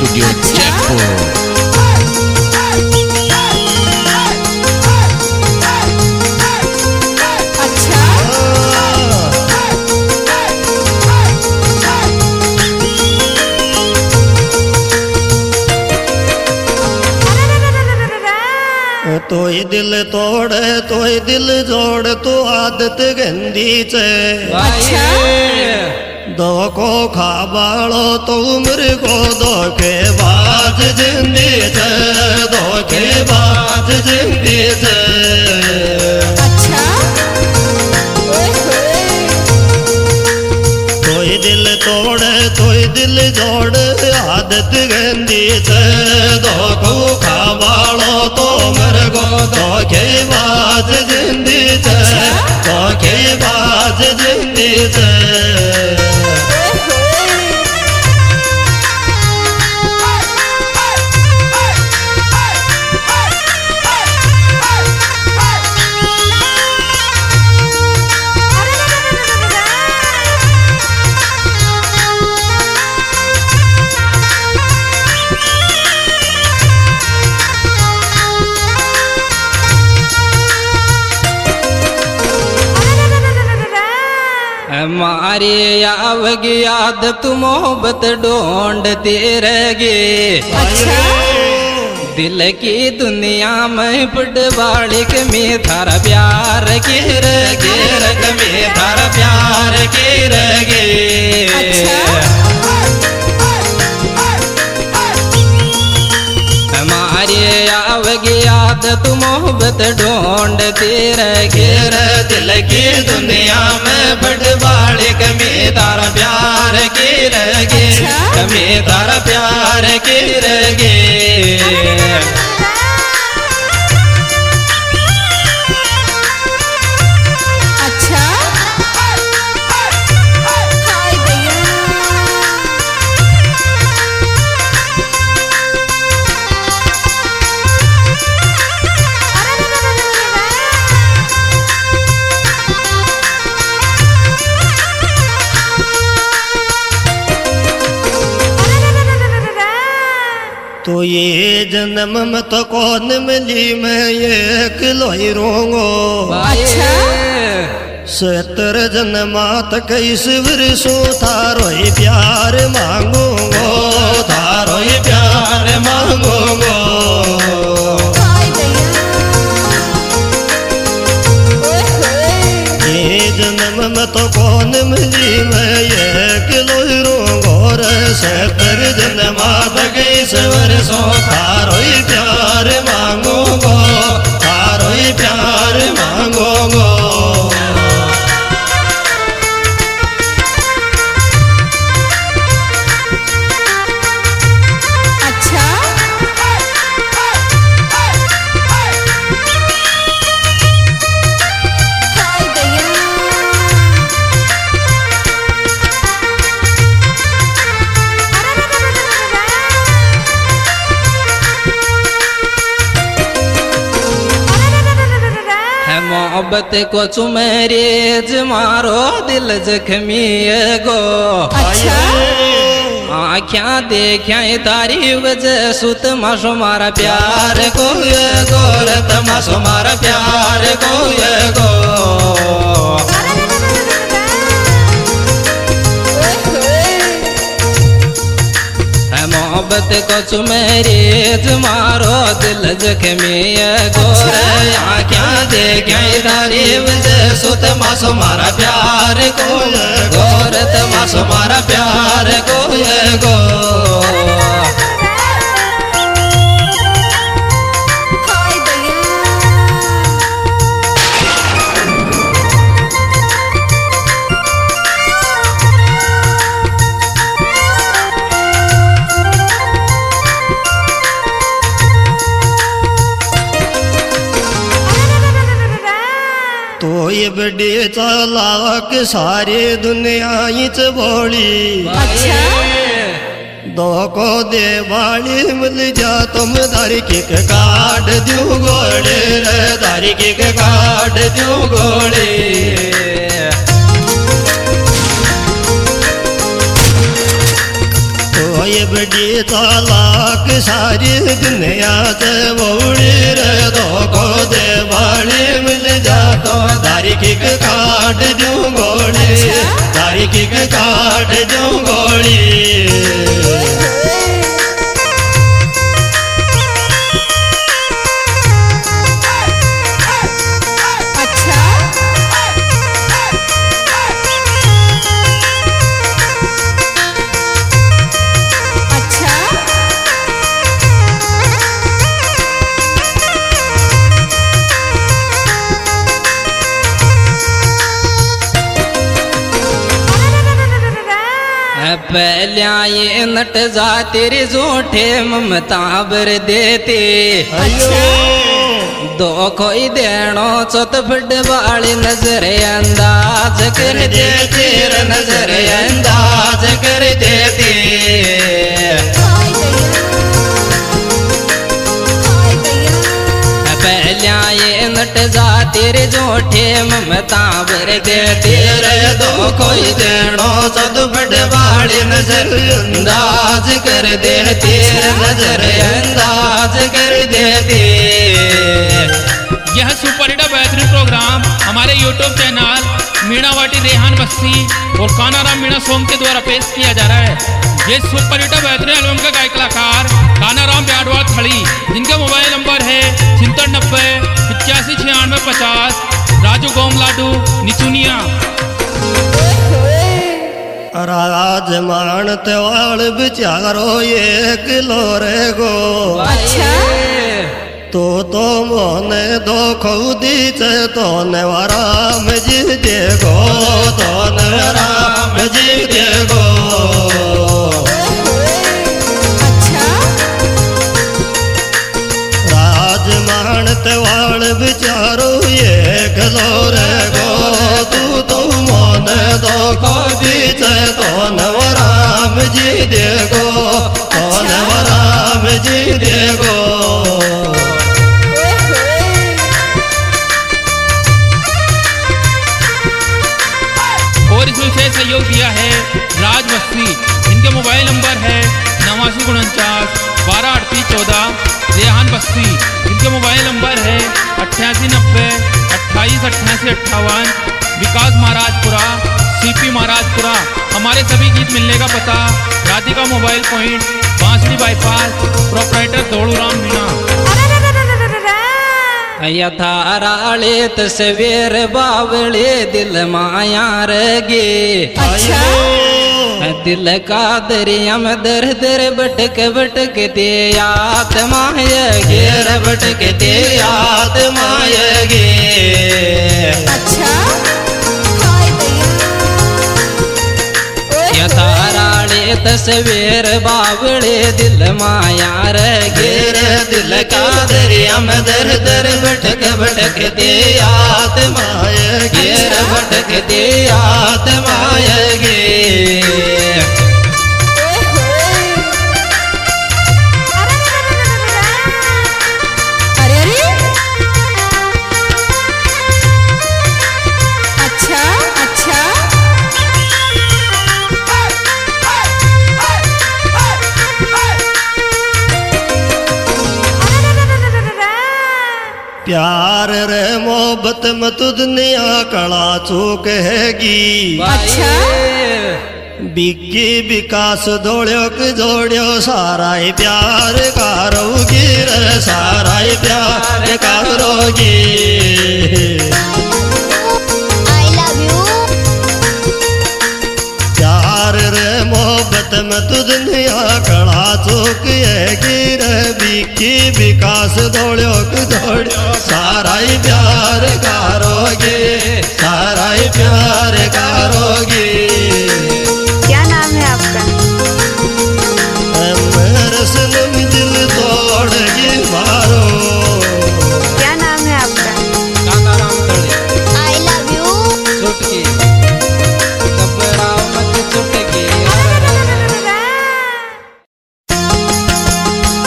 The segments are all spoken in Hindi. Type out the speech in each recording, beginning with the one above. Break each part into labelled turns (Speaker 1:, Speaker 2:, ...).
Speaker 1: स्टूडियो जयपुर।
Speaker 2: तोय दिल तोड़ तोय दिल जोड़ तो आदत गंदी चे दो को खाबालो तो उम्र को धोखे बाज जिंदी चे धोखे बाज जिंदी चे। तोय दिल तोड़ तोय दिल जोड़ आदत गंदी चे दो को खाबालो तो धोखे बाज जिंदी चे धोखे बाज जिंदी चे।
Speaker 3: हमारी आवगी आदत मोहब्बत ढूंढती रहेगी। दिल की दुनिया में पटवाड़ी के में थारा प्यार की रगे रग में थारा प्यार की रगे। हमारी आवगी आदत मोहब्बत ढूंढती रगे दिल की दुनिया में पटवाड़ी के में थारा प्यार की रगे में थारा प्यार की रगे।
Speaker 2: तो ये जन्म में तो कौन मिली मैं ये अकेलो ही रोंगो। 70 जन्मा तक इस वर्षों थारो ही प्यार मांगूंगो थारो ही प्यार मांगूंगो। ये जन्म में तो कौन मिली मैं ये अकेलो ही रोंगो। 70 जन्मा तक इस वर्षों थारो ही प्यार मांगूंगो थारो ही प्यार मांगूंगो।
Speaker 3: मोहब्बत को चुमेरेज मारो दिल जख्मी गो। आख्या देखा तारी वजह सुत मासो मारा प्यार को गोरत मासो मारा प्यार को गो। मोहब्बत को चुमेरेज मारो दिल जख्मी गोर। क्या देखा तारी वजह सुत मासो मारा प्यार को गोरत मासो मारा प्यार को गो।
Speaker 2: तो ये बड़ी चालाक सारी दुनिया इच बोली। दो को दे बाड़ी मिल जा तुम दारी के काट दू गोड़े रे दारी के काट दू गोड़े। तो ये बड़ी चालाक सारी दुनिया से बौड़ी रे धोखो दे बाड़ी मिल जा तो तारीख काट दूं गोली तारीख काट दूं गोली
Speaker 3: पहल्या ये नट जा तेरे जोठे ममता बर देते दो कोई देनो चत फट वाली नजर अंदाज कर दे तेरा नजर अंदाज कर देते पहल्या ये नट जा तेरे जोठे ममता बर दे तेरे दो कोई देनो चत फट वाली नजर अंदाज कर दे तेरा नजर अंदाज कर देते।
Speaker 1: यह सुपरहिट बेहतरीन प्रोग्राम हमारे YouTube चैनल मीणा वाटी रेहान बस्ती और कानाराम मीणा सॉन्ग के द्वारा पेश किया जा रहा है। ये सुपरहिट बेहतरीन एल्बम का गायक कलाकार कानाराम ब्याडवाल खड़ी, जिनका मोबाइल नंबर है 8790 राजू गोम लाडू निचुनिया।
Speaker 2: राज मान त्योहार बिचारो एक लोरे गो तो मोने दो खुदी चे तो राम जी देगो तो राम जी देगो राज मान त्योहार बिचारो एक लोरे गो तू मोने दो खुदी चे तो राम जी देगो तो राम जी देगो।
Speaker 1: सहयोग दिया है राज बस्ती, इनके मोबाइल नंबर है 8949 123814। रेहान बस्ती, इनके मोबाइल नंबर है 8890 28 88 58। विकास महाराजपुरा सीपी महाराजपुरा। हमारे सभी गीत मिलने का पता Radhika mobile point Bansuri bypass proprietor Dauduram Meena.
Speaker 3: यथाराले तस्वीर बावले दिल माया रगे दिल का दरिया में दर दर भटक भटक दे आत्मा घेर भटक दे आत्मा गे। यथाराले तस्वीर बावले दिल माया घेर दिल का दरिया में दर दर भटक भटक दे आत्मा घेर भटक दे आत्मा गे।
Speaker 2: प्यार रे मोहब्बत में तु दुनिया कला चूक हैगी बिक्की विकास दौड़ो के जोड़ो सारा ही प्यार करोगी रे सारा ही प्यार करोगी। प्यार रे मोहब्बत में तु दुनिया कला चूक हैगी रे बिक्की विकास दौड़ो के जोड़ो सारा ही प्यार करोगे सारा ही प्यार करोगे।
Speaker 4: क्या नाम है आपका?
Speaker 2: मेरे सनम दिल तोड़गी मारो।
Speaker 4: क्या नाम है आपका?
Speaker 3: कानाराम खड़ी।
Speaker 4: I love you.
Speaker 3: चुटकी घबराओ मत चुटकी।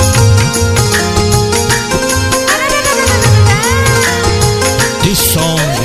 Speaker 5: This song